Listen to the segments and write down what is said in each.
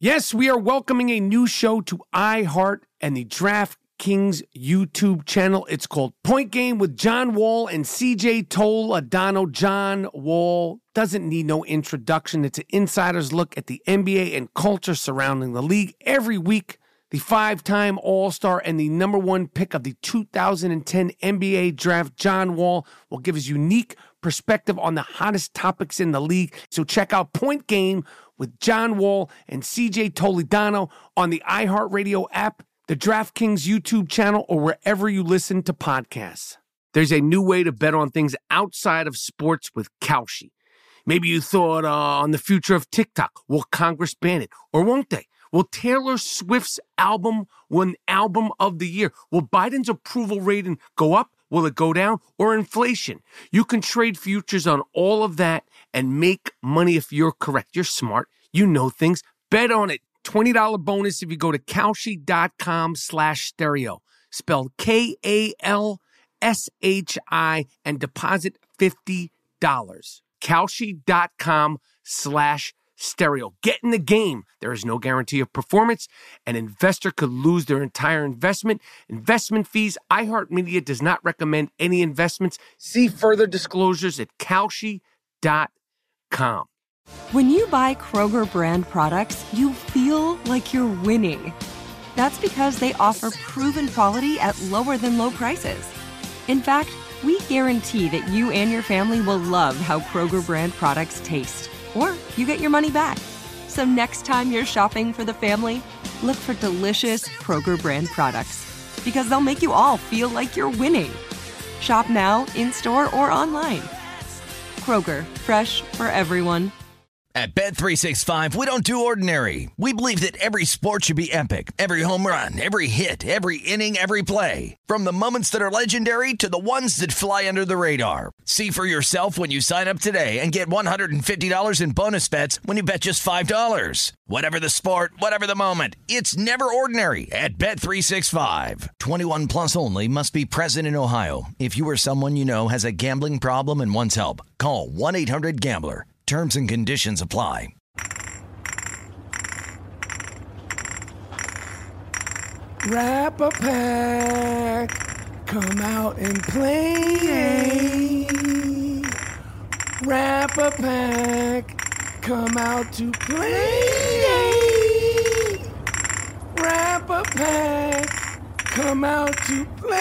Yes, we are welcoming a new show to iHeart and the DraftKings YouTube channel. It's called Point Game with John Wall and CJ Toledano. John Wall doesn't need no introduction. It's an insider's look at the NBA and culture surrounding the league. Every week, the five-time All-Star and the number one pick of the 2010 NBA Draft, John Wall, will give his unique perspective on the hottest topics in the league. So check out Point Game with John Wall and CJ Toledano on the iHeartRadio app, the DraftKings YouTube channel, or wherever you listen to podcasts. There's a new way to bet on things outside of sports with Kalshi. Maybe you thought on the future of TikTok. Will Congress ban it? Or won't they? Will Taylor Swift's album win Album of the Year? Will Biden's approval rating go up? Will it go down? Or inflation? You can trade futures on all of that and make money if you're correct. You're smart. You know things. Bet on it. $20 bonus if you go to Kalshi.com/stereo. Spelled Kalshi and deposit $50. Kalshi.com/stereo. Get in the game. There is no guarantee of performance. An investor could lose their entire investment. Investment fees. iHeartMedia does not recommend any investments. See further disclosures at Kalshi.com. When you buy Kroger brand products, you feel like you're winning. That's because they offer proven quality at lower than low prices. In fact, we guarantee that you and your family will love how Kroger brand products taste, or you get your money back. So next time you're shopping for the family, look for delicious Kroger brand products, because they'll make you all feel like you're winning. Shop now, in-store, or online. Kroger, fresh for everyone. At Bet365, we don't do ordinary. We believe that every sport should be epic. Every home run, every hit, every inning, every play. From the moments that are legendary to the ones that fly under the radar. See for yourself when you sign up today and get $150 in bonus bets when you bet just $5. Whatever the sport, whatever the moment, it's never ordinary at Bet365. 21 plus only. Must be present in Ohio. If you or someone you know has a gambling problem and wants help, call 1-800-GAMBLER. Terms and conditions apply. Wrap a pack, come out and play. Wrap a pack, come out to play. Wrap a pack, come out to play.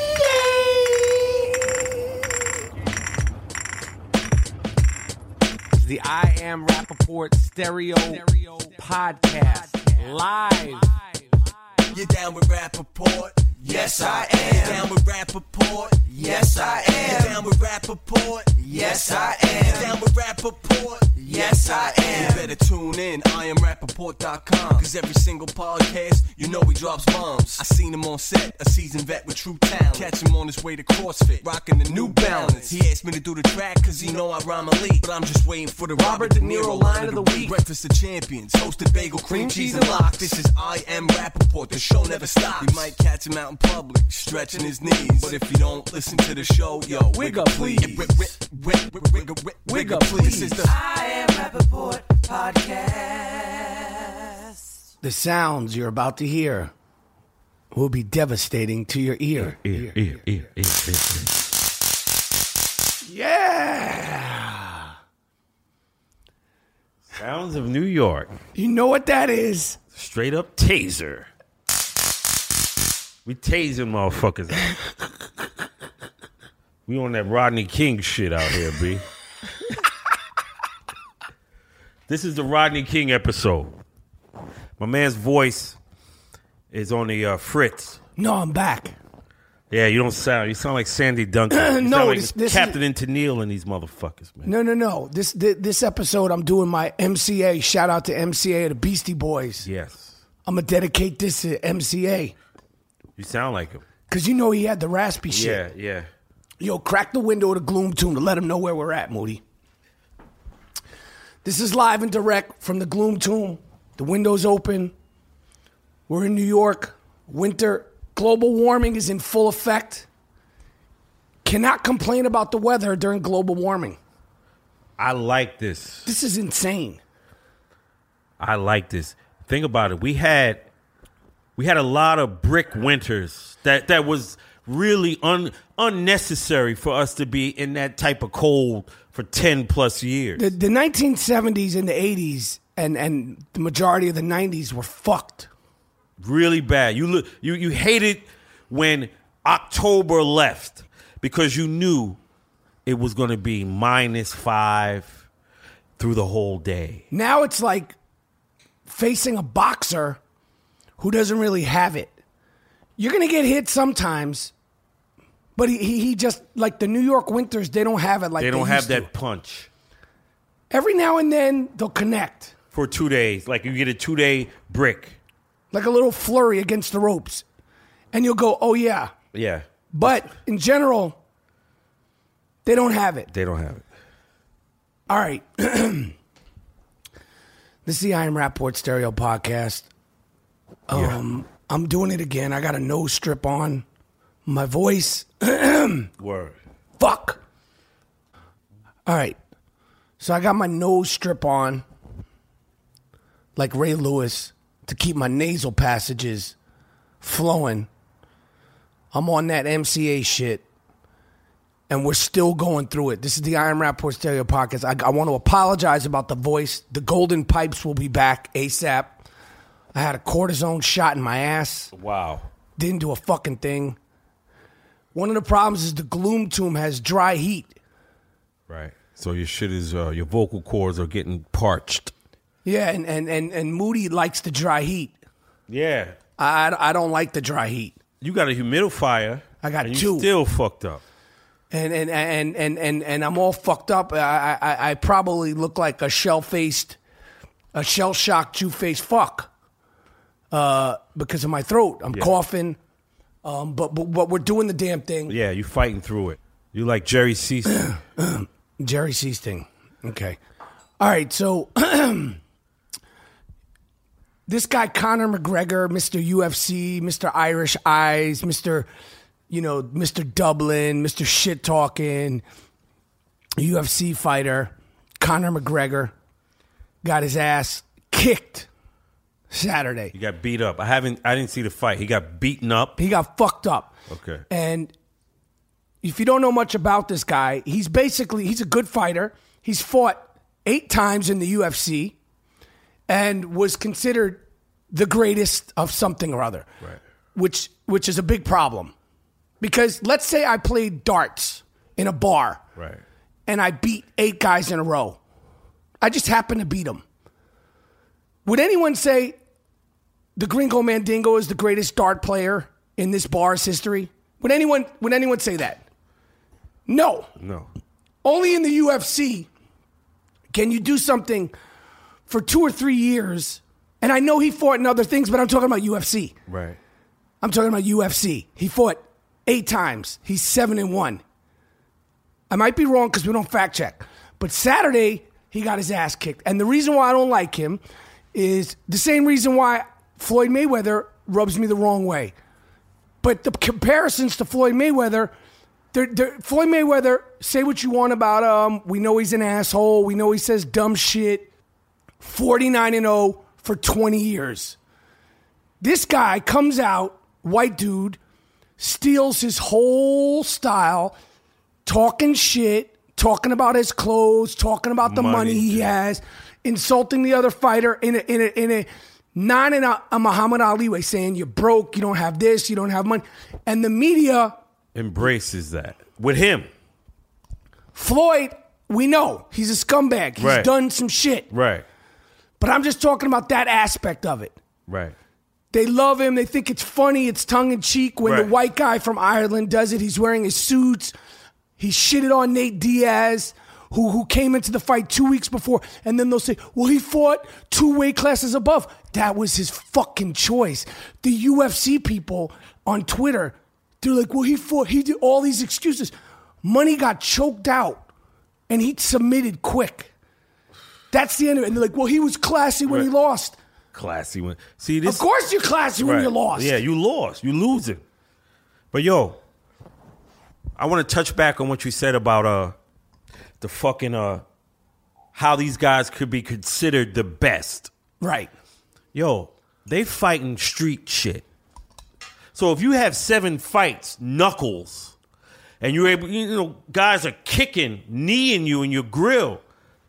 The I Am Rappaport Stereo Podcast. Live. You down with Rappaport? Yes, I am. Down with Rappaport? Yes, I am. Down with Rappaport? Yes, I am. Down with Rappaport? Yes, I am. You better tune in, IamRappaport.com. Cause every single podcast, you know he drops bombs. I seen him on set, a seasoned vet with true talent. Catch him on his way to CrossFit, rocking the New Balance. He asked me to do the track cause he know I rhyme elite. But I'm just waiting for the Robert De Niro line of the week. Breakfast of Champions, hosted bagel, cream cheese, and lox. This is I Am Rappaport, the show never stops. You might catch him out in public, stretching his knees. But if you don't listen to the show, yo, wig up please. Wig up please. This is the I Am Rappaport Podcast. The sounds you're about to hear will be devastating to your ear. Yeah. Sounds of New York. You know what that is? Straight up taser. We tasing motherfuckers out. We on that Rodney King shit out here, B. This is the Rodney King episode. My man's voice is on the fritz. No, I'm back. Yeah, you sound like Sandy Duncan. You No, sound like this Captain and Tennille and these motherfuckers, man. No. This episode, I'm doing my MCA. Shout out to MCA, the Beastie Boys. Yes. I'm going to dedicate this to MCA. You sound like him. Because you know he had the raspy shit. Yeah. Yo, crack the window of the Gloom Tomb to let him know where we're at, Moody. This is live and direct from the Gloom Tomb. The window's open. We're in New York. Winter. Global warming is in full effect. Cannot complain about the weather during global warming. I like this. This is insane. I like this. Think about it. We had a lot of brick winters that was really unnecessary for us to be in that type of cold for 10 plus years. The 1970s and the 80s and the majority of the 90s were fucked. Really bad. You hated when October left because you knew it was going to be -5 through the whole day. Now it's like facing a boxer who doesn't really have it. You're going to get hit sometimes, but he just, like the New York winters, they don't have it like they don't have used to. that punch. Every now and then, they'll connect. For 2 days. Like you get a 2-day brick. Like a little flurry against the ropes. And you'll go, oh, yeah. Yeah. But in general, they don't have it. They don't have it. All right. This is the I Am Rapport Stereo podcast. I'm doing it again. I got a nose strip on. My voice. Word. Fuck. All right. So I got my nose strip on like Ray Lewis to keep my nasal passages flowing. I'm on that MCA shit, and we're still going through it. This is the I Am Rapport Stereo podcast. I want to apologize about the voice. The golden pipes will be back ASAP. I had a cortisone shot in my ass. Wow. Didn't do a fucking thing. One of the problems is the Gloom Tomb has dry heat. Right. So your shit is, your vocal cords are getting parched. Yeah, and Moody likes the dry heat. Yeah. I don't like the dry heat. You got a humidifier. I got and two. You still fucked up. And I'm all fucked up. I probably look like a shell-shocked, Jew-faced fuck because of my throat. I'm coughing, but we're doing the damn thing. Yeah, you fighting through it. You like Jerry Seaston. Jerry Seaston. Okay. All right, so this guy, Conor McGregor, Mr. UFC, Mr. Irish Eyes, Mr. Dublin, Mr. Shit Talking, UFC fighter, Conor McGregor, got his ass kicked Saturday. He got beat up. I didn't see the fight. He got beaten up. He got fucked up. Okay. And if you don't know much about this guy, he's a good fighter. He's fought 8 times in the UFC and was considered the greatest of something or other. Right. Which is a big problem. Because let's say I played darts in a bar. Right. And I beat 8 guys in a row. I just happened to beat them. Would anyone say the Gringo Mandingo is the greatest dart player in this bar's history? Would anyone say that? No. No. Only in the UFC can you do something for 2 or 3 years. And I know he fought in other things, but I'm talking about UFC. Right. I'm talking about UFC. He fought 8 times. He's 7-1. I might be wrong because we don't fact check. But Saturday, he got his ass kicked. And the reason why I don't like him is the same reason why Floyd Mayweather rubs me the wrong way. But the comparisons to Floyd Mayweather, Floyd Mayweather, say what you want about him. We know he's an asshole. We know he says dumb shit. 49-0 for 20 years. This guy comes out, white dude, steals his whole style, talking shit, talking about his clothes, talking about the money he has, insulting the other fighter not in a Muhammad Ali way, saying you're broke, you don't have this, you don't have money. And the media embraces that with him. Floyd, we know he's a scumbag. He's done some shit. Right. But I'm just talking about that aspect of it. Right. They love him. They think it's funny. It's tongue-in-cheek when the white guy from Ireland does it. He's wearing his suits. He shitted on Nate Diaz, who came into the fight 2 weeks before. And then they'll say, well, he fought 2 weight classes above. That was his fucking choice. The UFC people on Twitter, they're like, well, he did all these excuses. Money got choked out, and he submitted quick. That's the end of it. And they're like, well, he was classy when he lost. Classy when. See this. Of course you're classy when you lost. Yeah, you lost. You losing. But yo, I want to touch back on what you said about the fucking how these guys could be considered the best. Right. Yo, they fighting street shit. So if you have 7 fights, knuckles, and you're able, guys are kicking, kneeing you in your grill.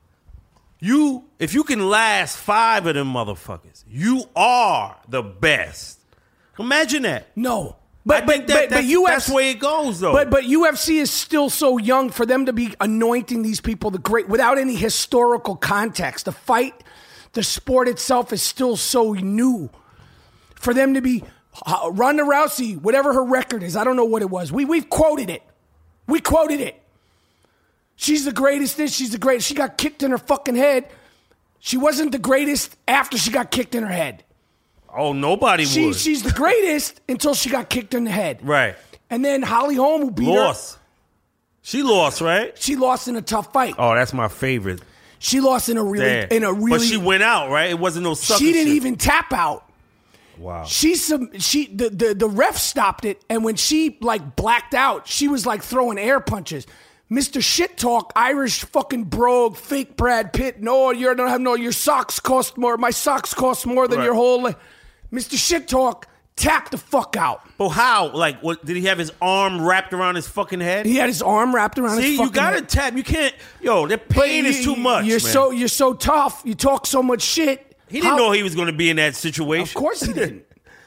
If you can last 5 of them motherfuckers, you are the best. Imagine that. No. But that's the way it goes, though. But UFC is still so young for them to be anointing these people the great without any historical context. The fight, the sport itself is still so new. For them to be Ronda Rousey, whatever her record is, I don't know what it was. We've quoted it. We quoted it. She's the greatest. She's the greatest. She got kicked in her fucking head. She wasn't the greatest after she got kicked in her head. Oh, nobody would. She's the greatest until she got kicked in the head. Right. And then Holly Holm, who beat her. She lost, right? She lost in a tough fight. Oh, that's my favorite. She lost in a really. But she went out, right? It wasn't no sucker She didn't shit. even tap out. Wow. The ref stopped it, and when she like blacked out, she was like throwing air punches. Mr. Shit Talk, Irish fucking brogue, fake Brad Pitt. No, you don't have your socks cost more. My socks cost more than your whole. Mr. Shit Talk, tap the fuck out. But how? Like, what? Did he have his arm wrapped around his fucking head? He had his arm wrapped around his fucking head. See, you gotta tap. You can't. Yo, the pain is too much. You're man. so tough. You talk so much shit. He didn't know he was going to be in that situation. Of course he didn't.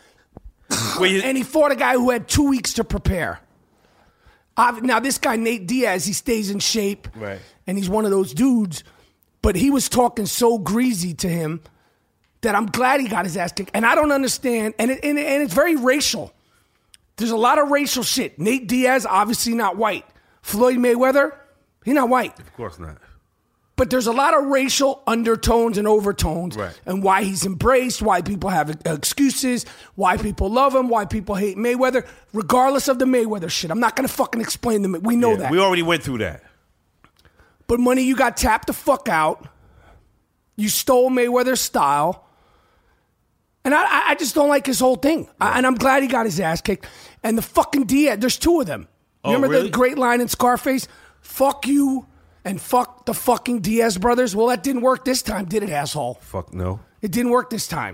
And he fought a guy who had 2 weeks to prepare. Now, this guy, Nate Diaz, he stays in shape. Right. And he's one of those dudes. But he was talking so greasy to him that I'm glad he got his ass kicked. And I don't understand. And it's very racial. There's a lot of racial shit. Nate Diaz, obviously not white. Floyd Mayweather, he's not white. Of course not. But there's a lot of racial undertones and overtones, right. And why he's embraced, why people have excuses, why people love him, why people hate Mayweather, regardless of the Mayweather shit. I'm not going to fucking explain them. We know that. We already went through that. But Money, you got tapped the fuck out. You stole Mayweather's style. And I just don't like his whole thing. And I'm glad he got his ass kicked. And the fucking Diaz, there's 2 of them. Remember really? the great line in Scarface? Fuck you. And fuck the fucking Diaz brothers. Well, that didn't work this time, did it, asshole? Fuck no. It didn't work this time.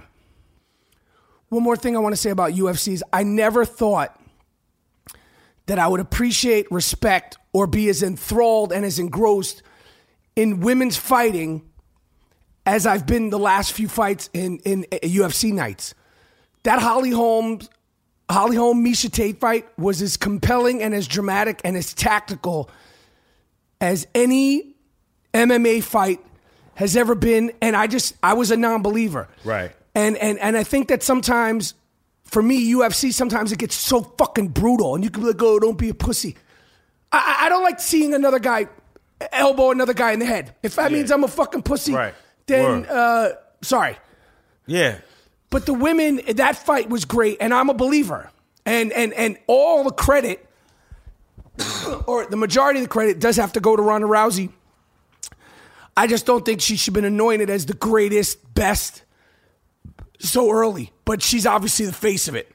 One more thing I want to say about UFC is I never thought that I would appreciate, respect, or be as enthralled and as engrossed in women's fighting as I've been the last few fights in UFC nights. That Holly Holm Miesha Tate fight was as compelling and as dramatic and as tactical as any MMA fight has ever been, and I was a non-believer. Right. And I think that sometimes, for me, UFC, sometimes it gets so fucking brutal, and you can be like, oh, don't be a pussy. I don't like seeing another guy elbow another guy in the head. If that means I'm a fucking pussy, right. Then, sorry. Yeah. But the women, that fight was great, and I'm a believer. And all the credit, or the majority of the credit, does have to go to Ronda Rousey. I just don't think she should have been anointed as the greatest, best so early. But she's obviously the face of it.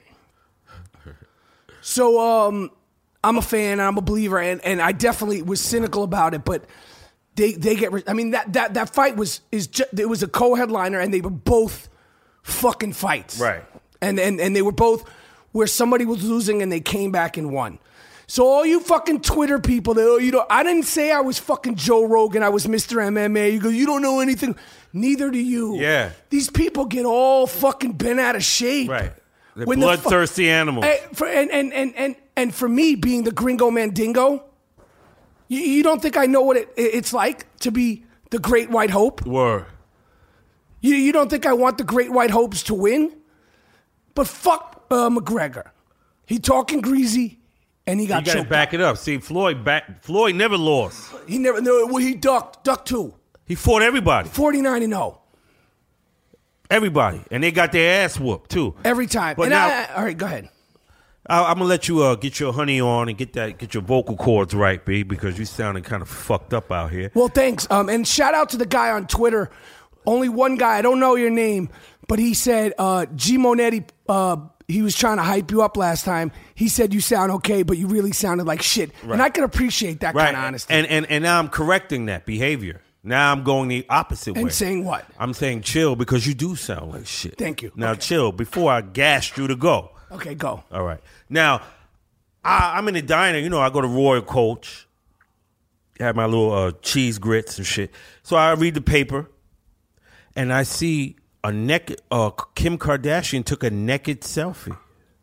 So I'm a fan, I'm a believer, and I definitely was cynical about it. But they get. I mean that fight it was a co-headliner, and they were both fucking fights, right? And they were both where somebody was losing and they came back and won. So all you fucking Twitter people, I didn't say I was fucking Joe Rogan. I was Mr. MMA. You go, you don't know anything. Neither do you. Yeah. These people get all fucking bent out of shape. Right. They're bloodthirsty animals. And for me, being the Gringo Mandingo, you don't think I know what it's like to be the Great White Hope? Word. You don't think I want the Great White Hopes to win? But fuck McGregor. He talking greasy. And he got choked. You got to back it up. See, Floyd never lost. He never. No, well, he ducked too. He fought everybody. 49-0. Everybody, and they got their ass whooped too. Every time. But and now, all right, go ahead. I'm gonna let you get your honey on and get your vocal cords right, B, because you sounding kind of fucked up out here. Well, thanks. And shout out to the guy on Twitter. Only one guy. I don't know your name, but he said G Monetti. He was trying to hype you up last time. He said you sound okay, but you really sounded like shit. Right. And I can appreciate that kind of honesty. And now I'm correcting that behavior. Now I'm going the opposite way. And saying what? I'm saying chill because you do sound like shit. Thank you. Now Okay. chill before I gassed you to go. Okay, go. All right. Now, I'm in the diner. You know, I go to Royal Coach. Have my little cheese grits and shit. So I read the paper, and I see a naked Kim Kardashian took a naked selfie.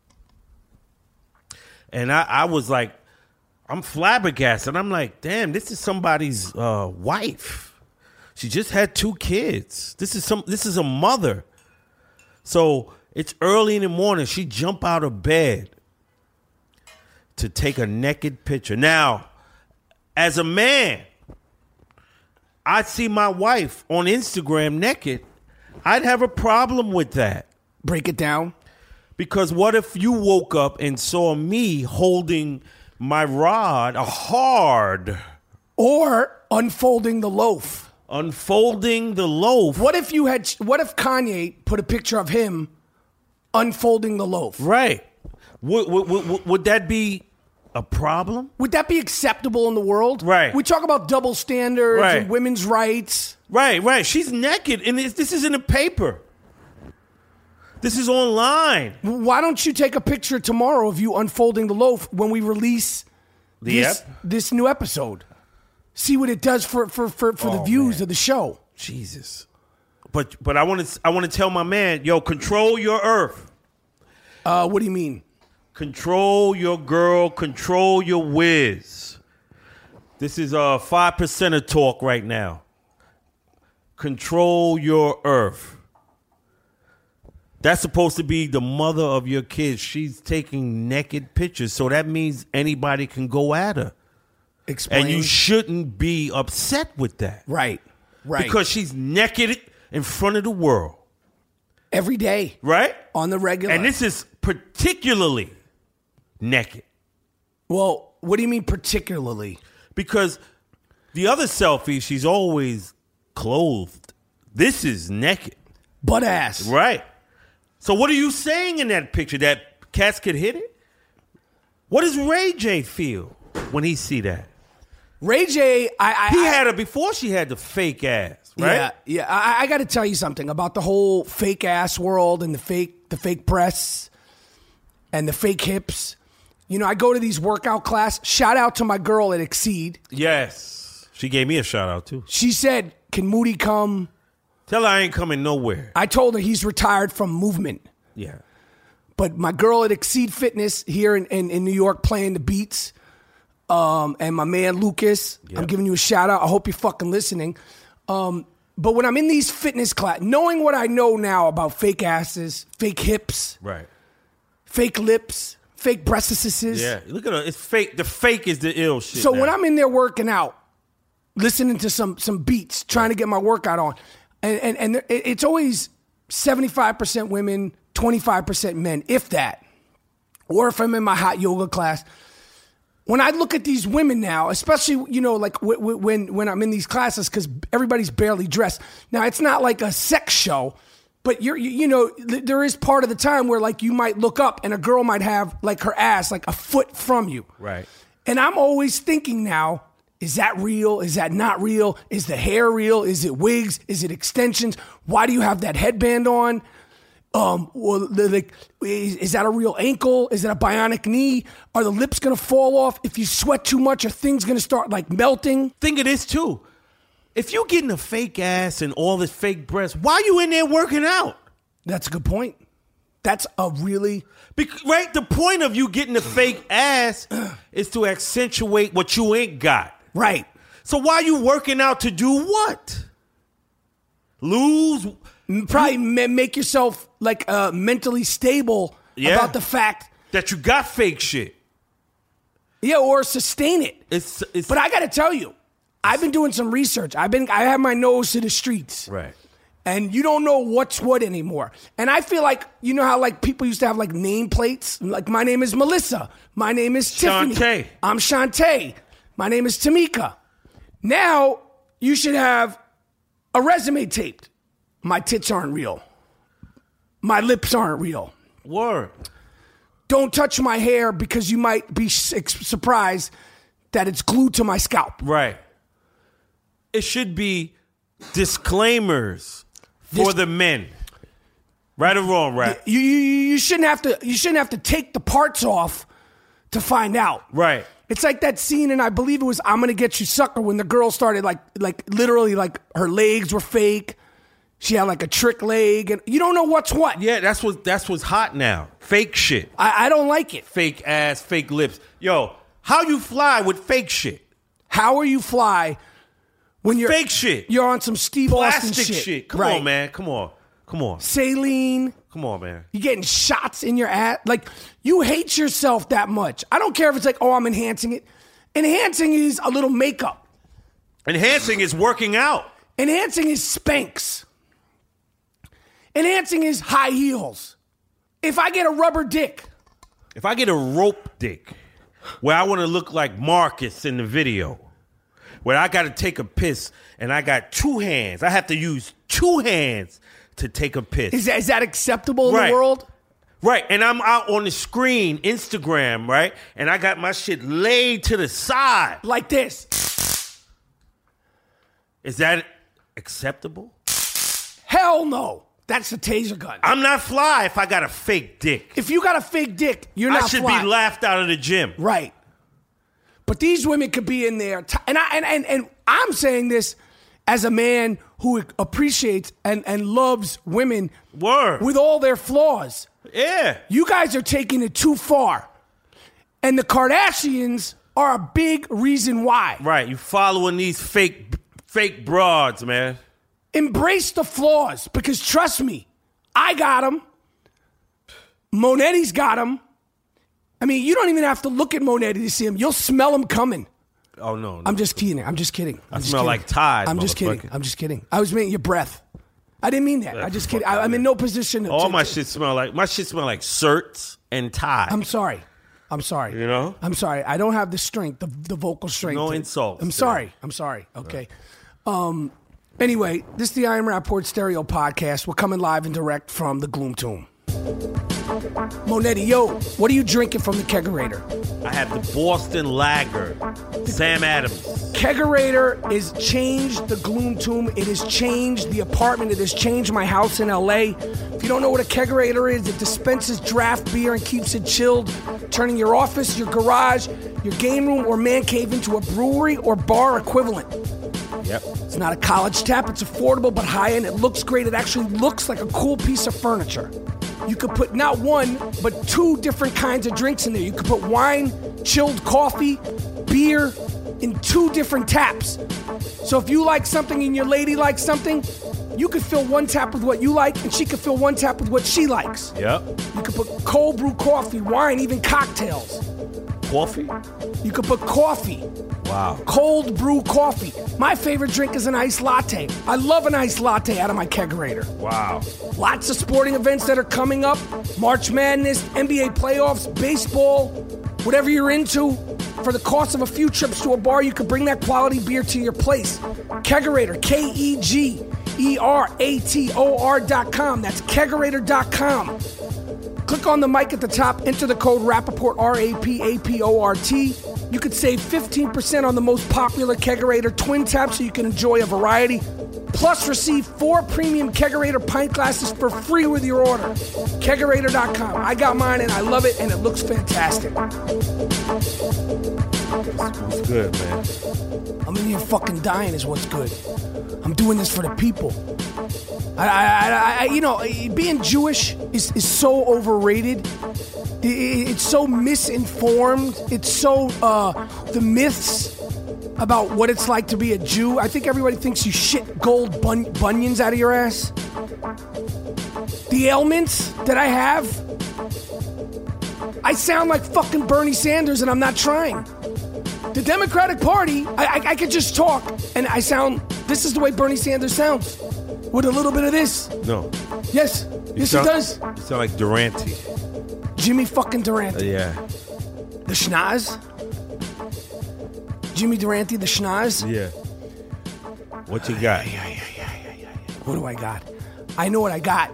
And I was like, I'm flabbergasted. I'm like, damn, this is somebody's wife. She just had 2 kids. This is a mother. So it's early in the morning. She jumped out of bed to take a naked picture. Now, as a man, I see my wife on Instagram naked. I'd have a problem with that. Break it down. Because what if you woke up and saw me holding my rod hard, Or unfolding the loaf. unfolding the loaf? What if Kanye put a picture of him unfolding the loaf? Right. Would that be a problem? Would that be acceptable in the world? Right. We talk about double standards Right. and women's rights. Right. She's naked, and this is in the paper. This is online. Why don't you take a picture tomorrow of you unfolding the loaf when we release this new episode? See what it does for the views of the show. Jesus. But I want to tell my man, yo, control your earth. What do you mean? Control your girl. Control your whiz. This is 5% of talk right now. Control your earth. That's supposed to be the mother of your kids. She's taking naked pictures, so that means anybody can go at her. Explain. And you shouldn't be upset with that. Right. Because she's naked in front of the world. Every day. Right? On the regular. And this is particularly naked. Well, what do you mean particularly? Because the other selfie, she's always clothed. This is naked. Butt ass. Right. So what are you saying in that picture? That cats could hit it? What does Ray J feel when he see that? Ray J, He had her before she had the fake ass, right? Yeah. I got to tell you something about the whole fake ass world and the fake breasts and the fake hips. You know, I go to these workout class. Shout out to my girl at Exceed. Yes. She gave me a shout out too. She said, "Can Moody come?" Tell her I ain't coming nowhere. I told her he's retired from movement. Yeah. But my girl at Exceed Fitness here in New York playing the beats, and my man Lucas, I'm giving you a shout out. I hope you're fucking listening. But when I'm in these fitness class, knowing what I know now about fake asses, fake hips, Right. fake lips, fake breastises. Yeah. Look at her. It's fake. The fake is the ill shit. So now. when I'm in there working out, listening to some beats, trying to get my workout on, and it's always 75% women, 25% men, if that. Or if I'm in my hot yoga class. When I look at these women now, especially, you know, like when I'm in these classes, because everybody's barely dressed. Now, it's not like a sex show, but you know, there is part of the time where like you might look up and a girl might have like her ass like a foot from you. Right. And I'm always thinking now, is that real? Is that not real? Is the hair real? Is it wigs? Is it extensions? Why do you have that headband on? Is that a real ankle? Is that a bionic knee? Are the lips gonna fall off if you sweat too much? Are things gonna start like melting? Think of this too. If you getting a fake ass and all this fake breasts, why are you in there working out? That's a good point. That's a really... Right? The point of you getting a fake ass is to accentuate what you ain't got. Right. So why are you working out to do what? Lose? Probably make yourself like mentally stable about the fact that you got fake shit. Yeah, or sustain it. It's but I got to tell you, I've been doing some research. I have my nose to the streets. Right. And you don't know what's what anymore. And I feel like, you know how like people used to have like nameplates? Like my name is Melissa. My name is Tiffany. Shantae. I'm Shantae. My name is Tamika. Now you should have a resume taped. My tits aren't real. My lips aren't real. Word. Don't touch my hair because you might be surprised that it's glued to my scalp. Right. It should be disclaimers for the men. Right or wrong, Rap? You shouldn't have to take the parts off to find out. Right. It's like that scene, and I believe it was "I'm Gonna Get You, Sucker," when the girl started like literally like her legs were fake. She had like a trick leg, and you don't know what's what. Yeah, that's what's hot now. Fake shit. I don't like it. Fake ass, fake lips. Yo, how you fly with fake shit? How are you fly when you're fake shit? You're on some Steve Austin Plastic shit. Come right. on, man. Come on. Saline. Come on, man. You're getting shots in your ass. Like, you hate yourself that much. I don't care if it's like, oh, I'm enhancing it. Enhancing is a little makeup. Enhancing is working out. Enhancing is Spanx. Enhancing is high heels. If I get a rubber dick. If I get a rope dick, where I want to look like Marcus in the video, where I got to take a piss and I got two hands. I have to use two hands to take a piss. Is that acceptable in the world? Right. And I'm out on the screen, Instagram, right? And I got my shit laid to the side. Like this. Is that acceptable? Hell no. That's the taser gun. I'm not fly if I got a fake dick. If you got a fake dick, you're not fly. I should be laughed out of the gym. Right. But these women could be in there. And I'm saying this as a man who appreciates and loves women with all their flaws. Yeah. You guys are taking it too far. And the Kardashians are a big reason why. Right. You following these fake broads, man. Embrace the flaws, because trust me, I got them. Monetti's got them. I mean, you don't even have to look at Monetti to see him. You'll smell him coming. Oh, no. I'm just kidding. I smell like Tide, I'm just kidding. I was meaning your breath. I didn't mean that. I just kidding. I'm in no position to... My shit smell like Certs and Tide. I'm sorry. You know? I'm sorry. I don't have the strength, the vocal strength. No insults. I'm sorry. Okay. Anyway, this is the I Am Rapport Stereo podcast. We're coming live and direct from the Gloom Tomb. Monetti, yo, what are you drinking from the Kegerator? I have the Boston Lager, Sam Adams. Kegerator has changed the Gloom Tomb. It has changed the apartment. It has changed my house in LA. If you don't know what a Kegerator is, it dispenses draft beer and keeps it chilled, turning your office, your garage, your game room, or man cave into a brewery or bar equivalent. Yep. It's not a college tap. It's affordable but high-end. It looks great. It actually looks like a cool piece of furniture. You could put not one, but two different kinds of drinks in there. You could put wine, chilled coffee, beer in two different taps. So if you like something and your lady likes something, you could fill one tap with what you like, and she could fill one tap with what she likes. Yep. You could put cold brew coffee, wine, even cocktails. Coffee? You could put coffee. Wow. Cold brew coffee. My favorite drink is an iced latte. I love an iced latte out of my Kegerator. Wow. Lots of sporting events that are coming up. March Madness, NBA playoffs, baseball, whatever you're into. For the cost of a few trips to a bar, you could bring that quality beer to your place. Kegerator, KEGERATOR.com. That's Kegerator.com. Click on the mic at the top, enter the code Rappaport, RAPAPORT. You could save 15% on the most popular Kegerator twin tap so you can enjoy a variety. Plus, receive 4 premium Kegerator pint glasses for free with your order. Kegerator.com. I got mine and I love it, and it looks fantastic. What's good, man? I'm in here fucking dying is what's good. I'm doing this for the people. Being Jewish is so overrated. It's so misinformed. It's so the myths about what it's like to be a Jew. I think everybody thinks you shit gold bunions out of your ass. The ailments that I have, I sound like fucking Bernie Sanders, and I'm not trying. The Democratic Party, I could just talk, and I sound. This is the way Bernie Sanders sounds. With a little bit of this. No. Yes. Yes, it does. You sound like Durante. Jimmy fucking Durante. Yeah. The schnoz? Jimmy Durante, the schnoz? Yeah. What you got? What do I got? I know what I got.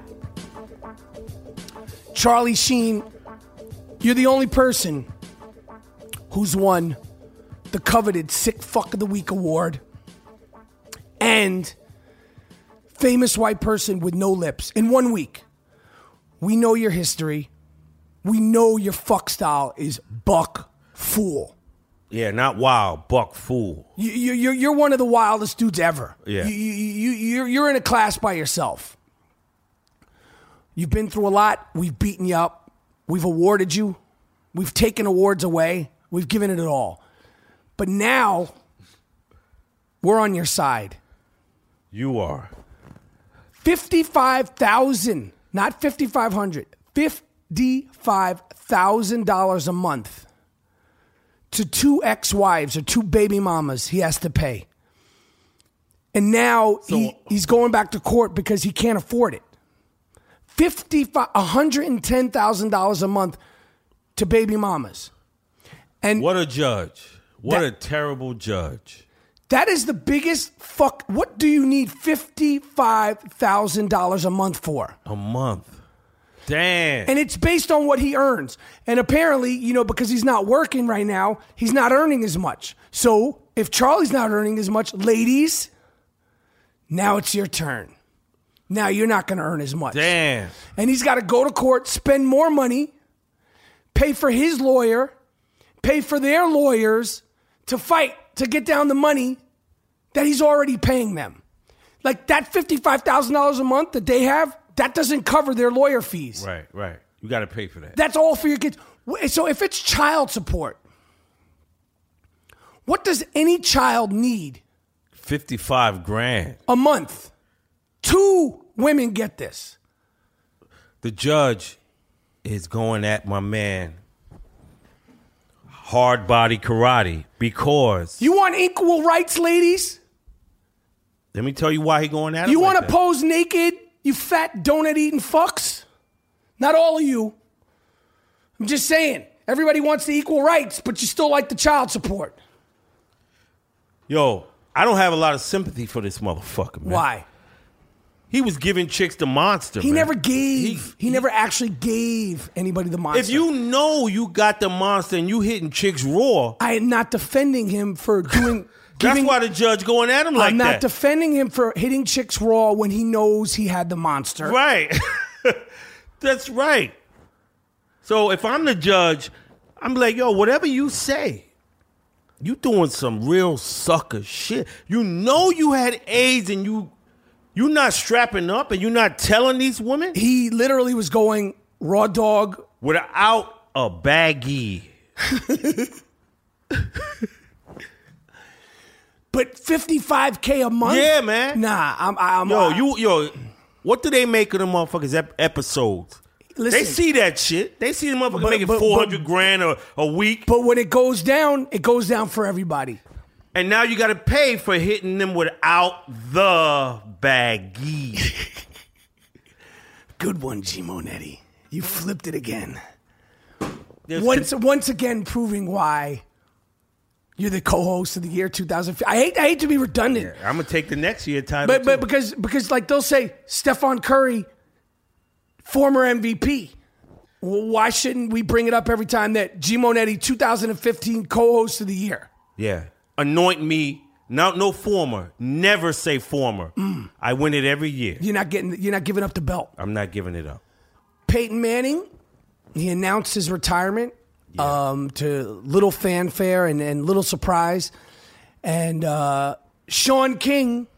Charlie Sheen, you're the only person who's won the coveted Sick Fuck of the Week award and famous white person with no lips in 1 week. We know your history. We know your fuck style is buck fool. Yeah, not wild, buck fool. You're one of the wildest dudes ever. Yeah. You're in a class by yourself. You've been through a lot. We've beaten you up. We've awarded you. We've taken awards away. We've given it all. But now, we're on your side. You are. 55,000, not 5,500, $55,000 a month to 2 ex-wives or 2 baby mamas he has to pay. And now he's going back to court because he can't afford it. $110,000 a month to baby mamas. And what a judge. What a terrible judge. That is the biggest fuck. What do you need $55,000 a month for? A month. Damn. And it's based on what he earns. And apparently, because he's not working right now, he's not earning as much. So if Charlie's not earning as much, ladies, now it's your turn. Now you're not going to earn as much. Damn. And he's got to go to court, spend more money, pay for his lawyer, pay for their lawyers to fight to get down the money that he's already paying them. Like that $55,000 a month that they have, that doesn't cover their lawyer fees. Right. You got to pay for that. That's all for your kids. So if it's child support, what does any child need? $55,000 a month. 2 women get this. The judge is going at my man hard body karate because you want equal rights, ladies? Let me tell you why he going at it. You like want to that. pose naked, you fat donut eating fucks? Not all of you. I'm just saying. Everybody wants the equal rights, but you still like the child support. Yo, I don't have a lot of sympathy for this motherfucker, man. Why? He was giving chicks the monster, He man. never gave. He never actually gave anybody the monster. If you know you got the monster and you hitting chicks raw, I am not defending him for doing. that's why the judge going at him like I'm that. not defending him for hitting chicks raw when he knows he had the monster. Right. That's right. So if I'm the judge, I'm like, yo, whatever you say, you doing some real sucker shit. You know you had AIDS and you not strapping up and you not telling these women? He literally was going raw dog. Without a baggie. But $55K a month? Yeah, man. Nah, I'm Yo, what do they make of the motherfuckers episodes? Listen, they see that shit. They see the motherfuckers making $400,000 a week. But when it goes down for everybody. And now you got to pay for hitting them without the baggie. Good one, G. Monetti. You flipped it again. There's Once again, proving why you're the co-host of the year 2015. I hate to be redundant. Yeah, I'm gonna take the next year title. But because like they'll say Stephon Curry, former MVP. Well, why shouldn't we bring it up every time that G. Monetti 2015 co-host of the year? Yeah. Anoint me. No former. Never say former. I win it every year. You're not giving up the belt. I'm not giving it up. Peyton Manning, he announced his retirement to little fanfare and little surprise. And Sean King,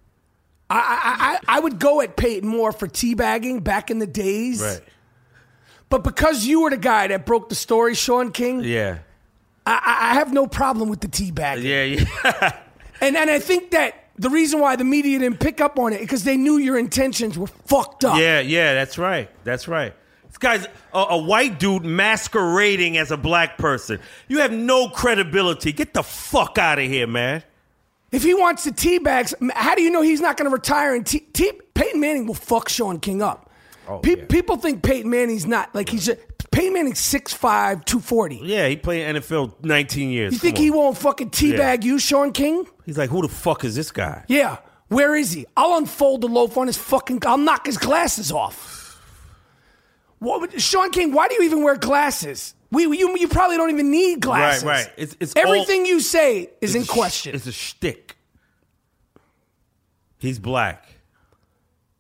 I would go at Peyton more for teabagging back in the days. Right. But because you were the guy that broke the story, Sean King, Yeah. I have no problem with the teabagging. Yeah. And I think that the reason why the media didn't pick up on it because they knew your intentions were fucked up. Yeah, that's right. This guy's a white dude masquerading as a black person. You have no credibility. Get the fuck out of here, man. If he wants to teabag, how do you know he's not going to retire? And Peyton Manning will fuck Sean King up. Oh, People think Peyton Manning's not like Peyton Manning's 6'5", 240. Yeah, he played NFL 19 years. You think he won't fucking teabag you, Sean King? He's like, who the fuck is this guy? Yeah. Where is he? I'll unfold the loaf on his fucking... I'll knock his glasses off. Sean King, why do you even wear glasses? You probably don't even need glasses. Right. It's everything you say is in question. It's a shtick. He's black.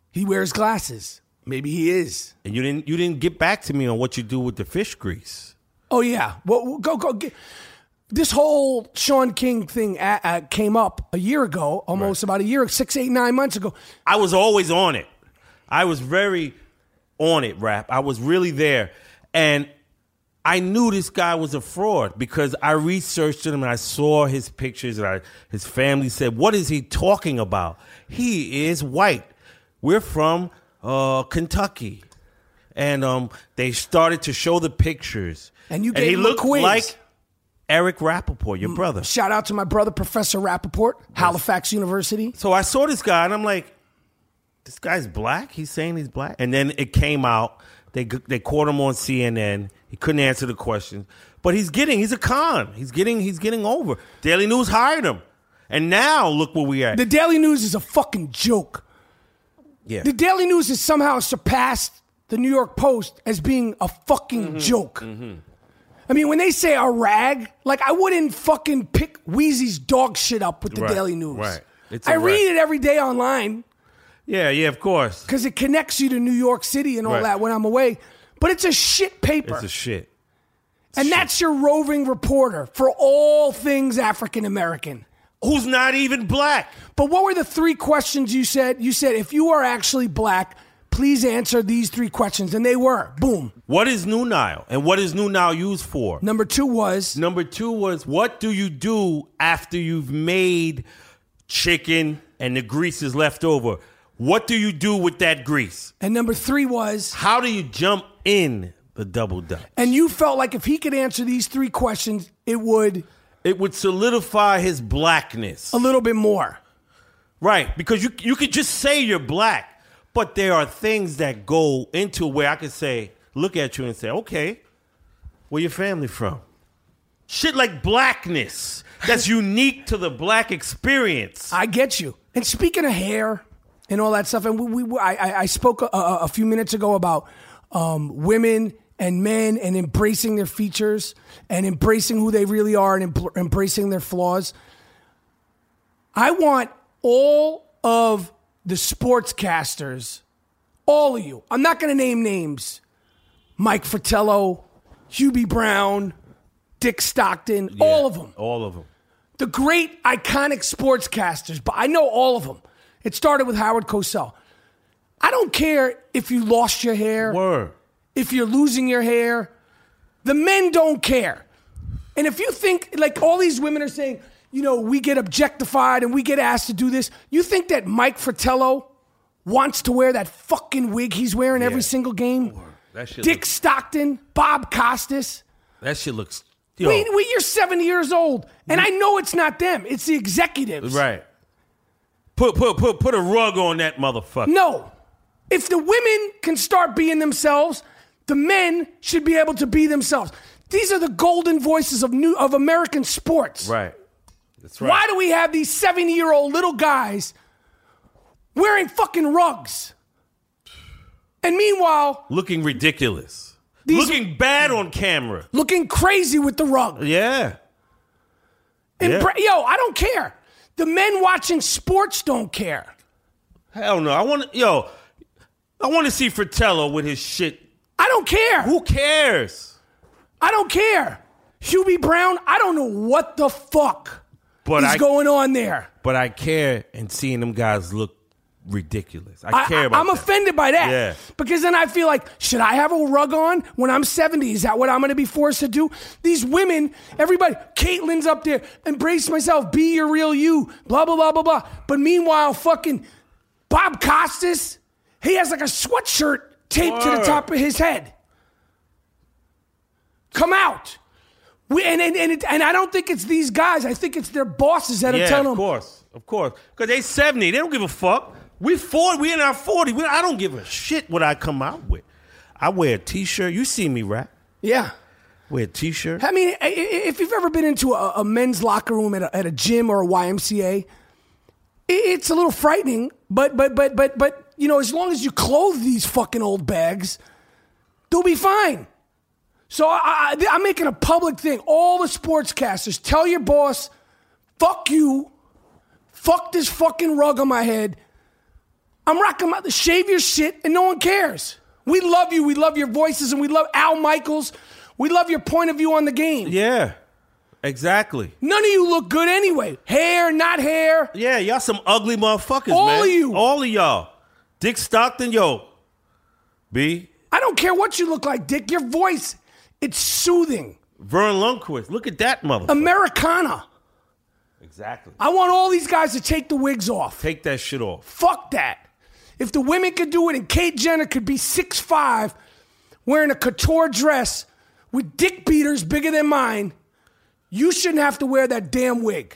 He wears glasses. Maybe he is. And you didn't get back to me on what you do with the fish grease. Oh, yeah. Well, go. This whole Sean King thing came up a year ago, almost about a year, 6, 8, 9 months ago. I was always on it. I was very on it, Rap. I was really there. And I knew this guy was a fraud because I researched him and I saw his pictures and his family said, what is he talking about? He is white. We're from Kentucky. And they started to show the pictures. And you and gave he him looked a quiz. like Eric Rappaport, your brother. Shout out to my brother, Professor Rappaport, Halifax University. So I saw this guy and I'm like, this guy's black? He's saying he's black? And then it came out. They caught him on CNN. He couldn't answer the question. But he's a con. He's getting over. Daily News hired him. And now look where we are. The Daily News is a fucking joke. Yeah. The Daily News has somehow surpassed the New York Post as being a fucking joke. Mm-hmm. I mean, when they say a rag, like I wouldn't fucking pick Wheezy's dog shit up with the Daily News. Right. I read it every day online. Yeah, of course. Because it connects you to New York City and all that when I'm away. But it's a shit paper. It's a shit. And that's your roving reporter for all things African American. Who's not even black. But what were the 3 questions you said? You said, if you are actually black, please answer these 3 questions. And they were, boom. What is New Nile? And what is New Nile used for? Number 2 was, what do you do after you've made chicken and the grease is left over? What do you do with that grease? And number 3 was, how do you jump in the double Dutch? And you felt like if he could answer these 3 questions, it would solidify his blackness a little bit more. Right, because you could just say you're black, but there are things that go into where I could say, look at you and say, okay, where your family from? Shit like blackness that's unique to the black experience. I get you. And speaking of hair and all that stuff, and I spoke a few minutes ago about women and men and embracing their features and embracing who they really are and embracing their flaws. I want all of the sportscasters, all of you, I'm not going to name names, Mike Fratello, Hubie Brown, Dick Stockton, all of them. All of them. The great, iconic sportscasters, but I know all of them. It started with Howard Cosell. I don't care if you lost your hair. Word. If you're losing your hair. The men don't care. And if you think, like all these women are saying, you know, we get objectified and we get asked to do this. You think that Mike Fratello wants to wear that fucking wig he's wearing every single game? Dick Stockton, Bob Costas. That shit looks... You're 70 years old, and I know it's not them. It's the executives. Right. Put a rug on that motherfucker. No. If the women can start being themselves, the men should be able to be themselves. These are the golden voices of American sports. Right. That's right. Why do we have these 70-year-old little guys wearing fucking rugs? And meanwhile... looking ridiculous. Looking bad on camera. Looking crazy with the rug. Yeah. Yo, I don't care. The men watching sports don't care. Hell no. I want to see Fratello with his shit. I don't care. Who cares? I don't care. Hubie Brown, I don't know what the fuck is going on there. But I care in seeing them guys look ridiculous. I care about I'm offended by that. Yeah. Because then I feel like, should I have a rug on when I'm 70? Is that what I'm going to be forced to do? These women, everybody, Caitlin's up there, embrace myself, be your real you, blah, blah, blah, blah, blah. But meanwhile, fucking Bob Costas, he has like a sweatshirt taped to the top of his head. Come out. And I don't think it's these guys. I think it's their bosses that are telling them. Of course. Because they 70. They don't give a fuck. We 40. We in our 40. I don't give a shit what I come out with. I wear a T-shirt. You see me, right? Yeah. Wear a T-shirt. I mean, if you've ever been into a men's locker room at a gym or a YMCA, it's a little frightening. But you know, as long as you clothe these fucking old bags, they'll be fine. So I'm making a public thing. All the sportscasters, tell your boss, fuck you. Fuck this fucking rug on my head. I'm rocking my shave your shit and no one cares. We love you. We love your voices and we love Al Michaels. We love your point of view on the game. Yeah, exactly. None of you look good anyway. Hair, not hair. Yeah, y'all some ugly motherfuckers, All man. of you. All of y'all. Dick Stockton, yo. B. I don't care what you look like, Dick. Your voice, it's soothing. Vern Lundquist. Look at that motherfucker. Americana. Exactly. I want all these guys to take the wigs off. Take that shit off. Fuck that. If the women could do it and Kate Jenner could be 6'5", wearing a couture dress with dick beaters bigger than mine, you shouldn't have to wear that damn wig.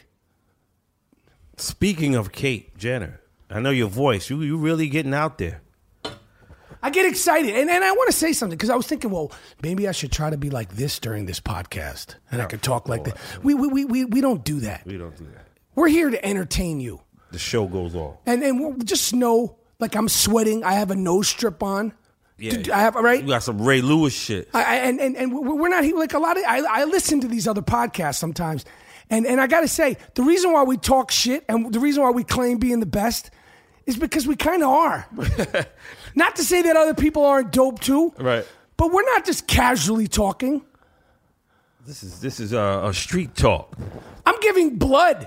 Speaking of Kate Jenner, I know your voice. You really getting out there. I get excited. And I want to say something because I was thinking, well, maybe I should try to be like this during this podcast. And I could talk like that. We don't do that. We don't do that. We're here to entertain you. The show goes on. And we'll just know, like I'm sweating. I have a nose strip on. Yeah, I have, right? You got some Ray Lewis shit. And we're not like a lot of. I listen to these other podcasts sometimes, and I got to say the reason why we talk shit and the reason why we claim being the best is because we kind of are. Not to say that other people aren't dope too, Right. But we're not just casually talking. This is a street talk. I'm giving blood.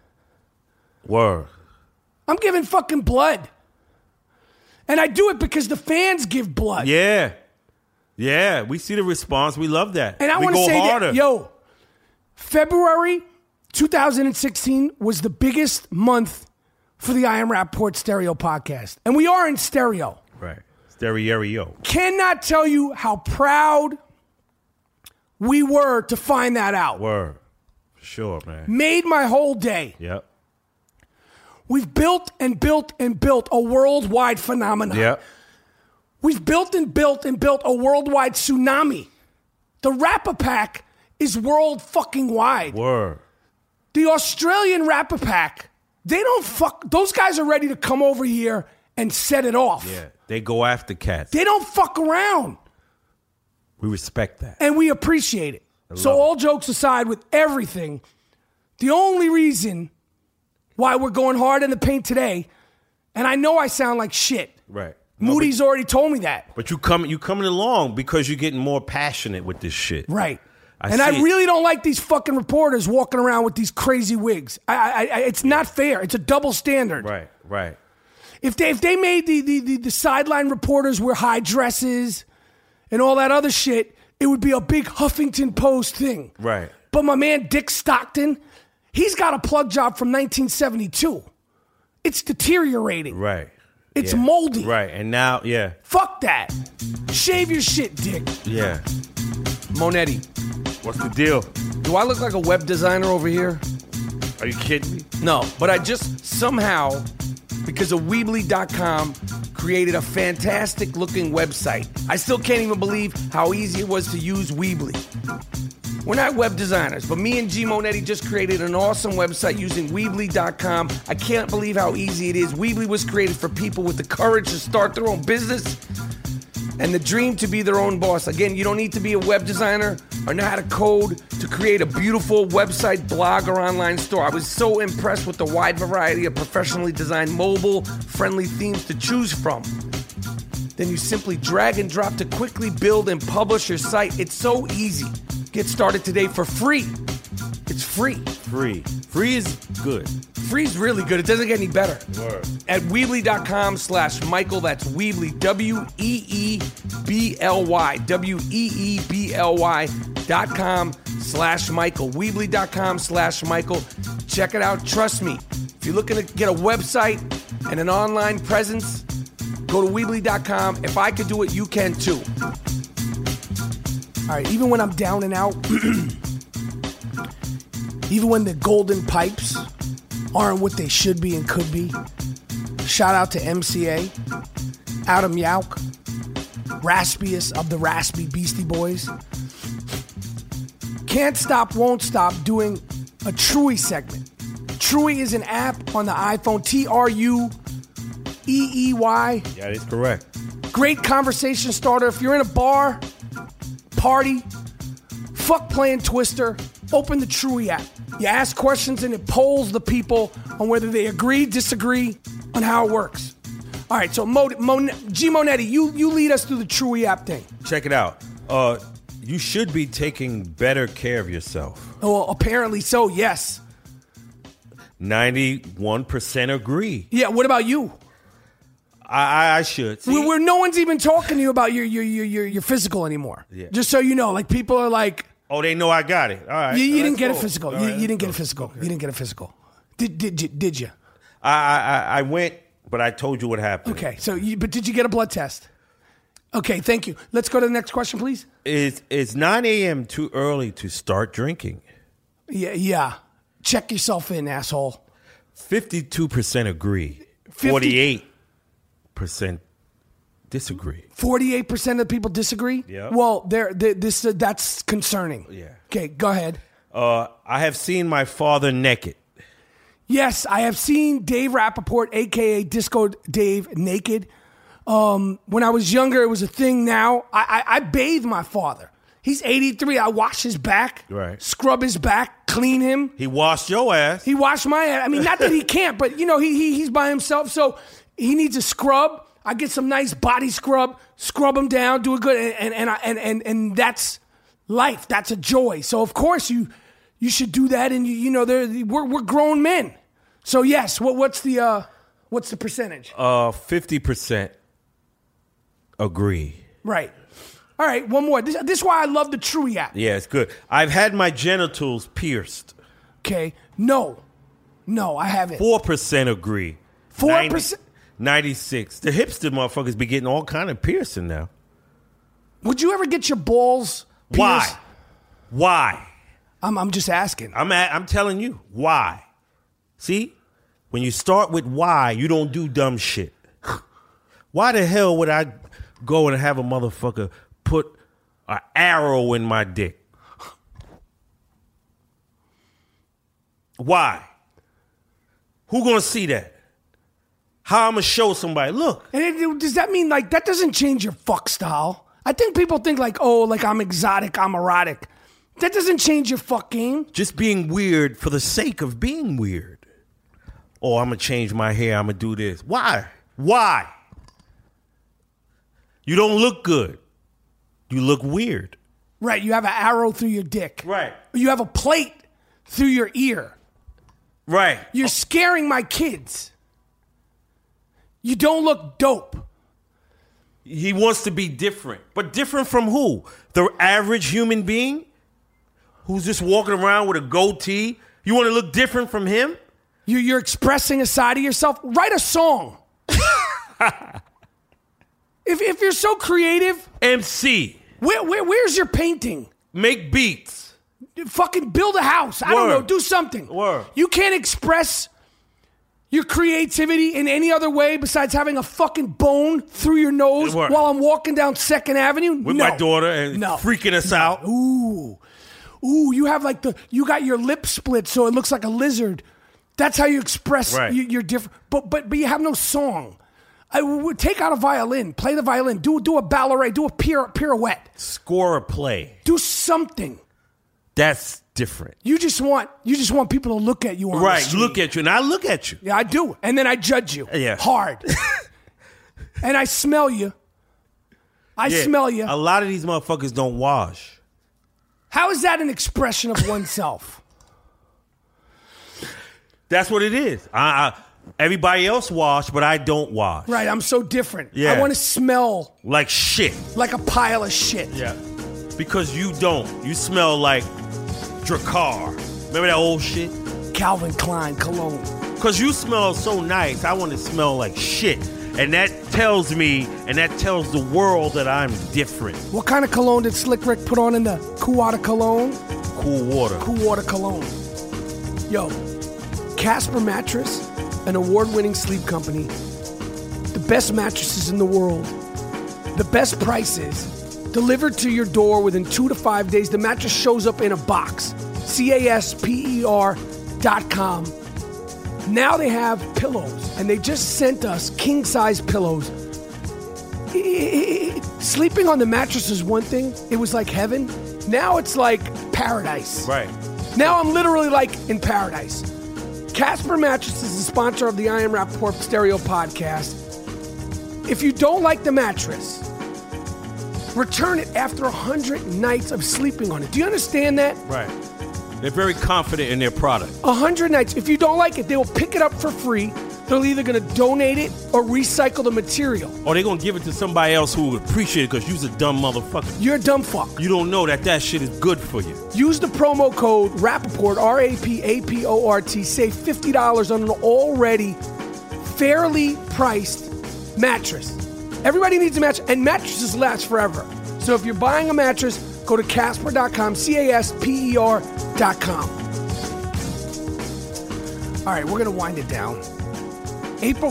Word. I'm giving fucking blood. And I do it because the fans give blood. Yeah. Yeah. We see the response. We love that. And I we want to go say harder. that, February 2016 was the biggest month for the I Am Rapport Stereo podcast. And we are in stereo. Right. Stereo. Cannot tell you how proud we were to find that out. Word. Sure, man. Made my whole day. Yep. We've built and built and built a worldwide phenomenon. Yep. We've built and built and built a worldwide tsunami. The Rap-A-Pack is world fucking wide. Word. The Australian Rap-A-Pack, they don't fuck. Those guys are ready to come over here and set it off. Yeah. They go after cats. They don't fuck around. We respect that. And we appreciate it. So all jokes aside with everything, the only reason why we're going hard in the paint today, and I know I sound like shit. Right. Moody's already told me that. But you coming along because you're getting more passionate with this shit. Right. I see really don't like these fucking reporters walking around with these crazy wigs. It's not fair. It's a double standard. Right, right. If they made the sideline reporters wear high dresses and all that other shit, it would be a big Huffington Post thing. Right. But my man Dick Stockton, he's got a plug job from 1972. It's deteriorating. Right. It's moldy. Right. And now, yeah. Fuck that. Shave your shit, Dick. Yeah. Monetti, What's the deal? do I look like a web designer over here? Are you kidding me? No, but I just somehow, because of Weebly.com, created a fantastic looking website. I still can't even believe how easy it was to use Weebly. We're not web designers, but me and G Monetti just created an awesome website using Weebly.com. I can't believe how easy it is. Weebly was created for people with the courage to start their own business and the dream to be their own boss. Again, you don't need to be a web designer or know how to code to create a beautiful website, blog, or online store. I was so impressed with the wide variety of professionally designed mobile-friendly themes to choose from. Then you simply drag and drop to quickly build and publish your site. It's so easy. Get started today for free. It's free. Free. Free is good. Free's really good. It doesn't get any better. Word. At Weebly.com/Michael. That's Weebly. Weebly. Weebly.com/Michael. Weebly.com/Michael. Check it out. Trust me. If you're looking to get a website and an online presence, go to Weebly.com. If I could do it, you can too. All right, even when I'm down and out, even when the golden pipes aren't what they should be and could be, shout out to MCA, Adam Yauk, Raspiest of the Raspy Beastie Boys. Can't stop, won't stop doing a Truey segment. Truey is an app on the iPhone, Trueey. Yeah, that's correct. Great conversation starter. If you're in a bar, party, fuck playing Twister, open the Truey app. You ask questions and it polls the people on whether they agree, disagree on how it works. All right, so G Monetti, you lead us through the Chewy app thing. Check it out. You should be taking better care of yourself. Oh, apparently so, yes. 91% agree. Yeah, what about you? I should. See? Where no one's even talking to you about your physical anymore. Yeah. Just so you know, like people are like, oh, they know I got it. All right. you didn't get a physical. All right, you didn't get a physical. You didn't get a physical. Did you? I went, but I told you what happened. Okay, but did you get a blood test? Okay, thank you. Let's go to the next question, please. Is 9 a.m. too early to start drinking? Yeah. Check yourself in, asshole. 52% agree. 48% disagree. 48% of people disagree? Yeah. Well, that's concerning. Yeah. Okay, go ahead. I have seen my father naked. Yes, I have seen Dave Rappaport, a.k.a. Disco Dave, naked. When I was younger, it was a thing. Now, I bathe my father. He's 83. I wash his back, right? Scrub his back, clean him. He washed your ass. He washed my ass. I mean, not that he can't, but he's by himself, so he needs a scrub. I get some nice body scrub him down, do it good, and that's life. That's a joy. So of course you should do that, and we're grown men. So yes, what's the percentage? 50% agree. Right. All right, one more. This is why I love the Chewy app. Yeah, it's good. I've had my genitals pierced. Okay. No, I haven't. 4% agree. 4%? 96. The hipster motherfuckers be getting all kind of piercing now. Would you ever get your balls pierced? Why? I'm just asking. I'm telling you. Why? See? When you start with why, you don't do dumb shit. Why the hell would I go and have a motherfucker put an arrow in my dick? Why? Who gonna see that? How I'm gonna show somebody? Look. And does that mean like that doesn't change your fuck style? I think people think like, oh, like I'm exotic, I'm erotic. That doesn't change your fuck game. Just being weird for the sake of being weird. Oh, I'm gonna change my hair. I'm gonna do this. Why? You don't look good. You look weird. Right. You have an arrow through your dick. Right. You have a plate through your ear. Right. You're scaring my kids. You don't look dope. He wants to be different. But different from who? The average human being? Who's just walking around with a goatee? You want to look different from him? You're expressing a side of yourself? Write a song. If you're so creative. MC. Where's your painting? Make beats. Fucking build a house. I don't know. Do something. Word. You can't express your creativity in any other way besides having a fucking bone through your nose while I'm walking down 2nd Avenue? With my daughter and freaking us out. Ooh, you have like you got your lip split so it looks like a lizard. That's how you express you're different. But you have no song. I would take out a violin, play the violin, do a ballet, do a pirouette. Score a play. Do something. That's different. You just want people to look at you on the street. Look at you, and I look at you. Yeah, I do. And then I judge you. Yeah. Hard. And I smell you. I smell you. A lot of these motherfuckers don't wash. How is that an expression of oneself? That's what it is. Everybody else wash, but I don't wash. Right, I'm so different. Yeah. I want to smell like shit. Like a pile of shit. Yeah. Because you don't. You smell like Drakkar. Remember that old shit? Calvin Klein cologne. Because you smell so nice, I want to smell like shit. And that tells me, and that tells the world that I'm different. What kind of cologne did Slick Rick put on in the Cool Water cologne? Cool Water. Cool Water cologne. Yo, Casper Mattress, an award-winning sleep company. The best mattresses in the world. The best prices. Delivered to your door within 2 to 5 days. The mattress shows up in a box. CASPER.com. Now they have pillows, and they just sent us king-size pillows. Sleeping on the mattress is one thing. It was like heaven. Now it's like paradise. Right. Now I'm literally like in paradise. Casper Mattresses is the sponsor of the I Am Rappaport Stereo podcast. If you don't like the mattress, return it after 100 nights of sleeping on it. Do you understand that? Right. They're very confident in their product. 100 nights. If you don't like it, they will pick it up for free. They're either going to donate it or recycle the material. Or they're going to give it to somebody else who would appreciate it because you're a dumb motherfucker. You're a dumb fuck. You don't know that shit is good for you. Use the promo code Rappaport, RAPAPORT. Save $50 on an already fairly priced mattress. Everybody needs a mattress, and mattresses last forever. So if you're buying a mattress, go to Casper.com, CASPER.com. All right, we're going to wind it down. April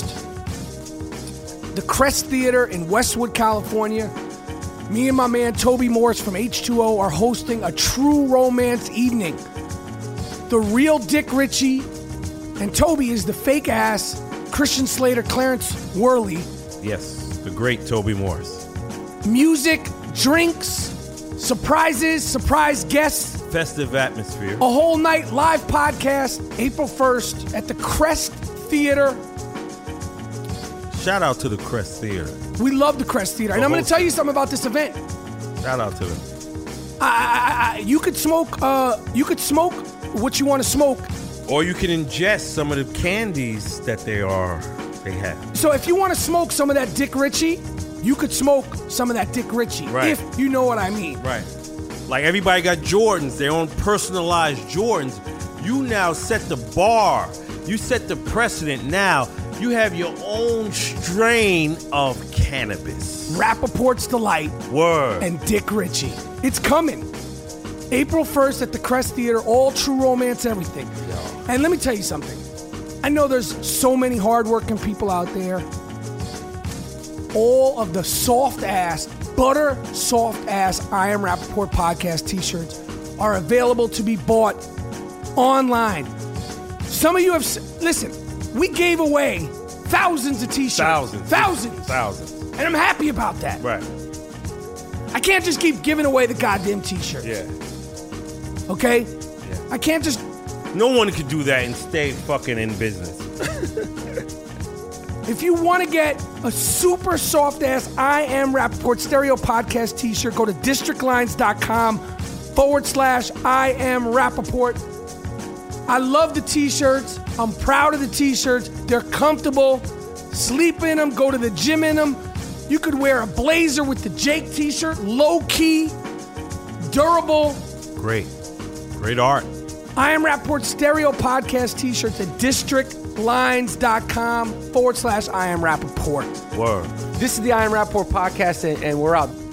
1st, the Crest Theater in Westwood, California. Me and my man Toby Morse from H2O are hosting a true romance evening. The real Dick Ritchie and Toby is the fake-ass Christian Slater, Clarence Worley. Yes, the great Toby Morse. Music, drinks, surprises, surprise guests. Festive atmosphere. A whole night live podcast, April 1st at the Crest Theater. Shout out to the Crest Theater. We love the Crest Theater. And I'm going to tell you something about this event. Shout out to them. You could smoke what you want to smoke. Or you can ingest some of the candies that they have. So if you want to smoke some of that Dick Ritchie, you could smoke some of that Dick Ritchie. Right. If you know what I mean. Right. Like everybody got Jordans, their own personalized Jordans. You now set the bar. You set the precedent now. You have your own strain of cannabis. Rappaport's Delight. Word. And Dick Ritchie. It's coming. April 1st at the Crest Theater. All true romance, everything. Yo. And let me tell you something. I know there's so many hardworking people out there. All of the butter soft ass I Am Rappaport podcast t-shirts are available to be bought online. Some of you have, listen, we gave away thousands of t-shirts. Thousands. And I'm happy about that. Right. I can't just keep giving away the goddamn t-shirts. Yeah. Okay? Yeah. I can't just... No one could do that and stay fucking in business. If you want to get a super soft ass I Am Rappaport stereo podcast t-shirt, go to districtlines.com/I Am Rappaport. I love the t-shirts. I'm proud of the t-shirts. They're comfortable. Sleep in them. Go to the gym in them. You could wear a blazer with the Jake t-shirt. Low key. Durable. Great art. I Am Rappaport stereo podcast t-shirts at districtlines.com/I Am Rappaport. Word. This is the I Am Rappaport podcast, and we're out.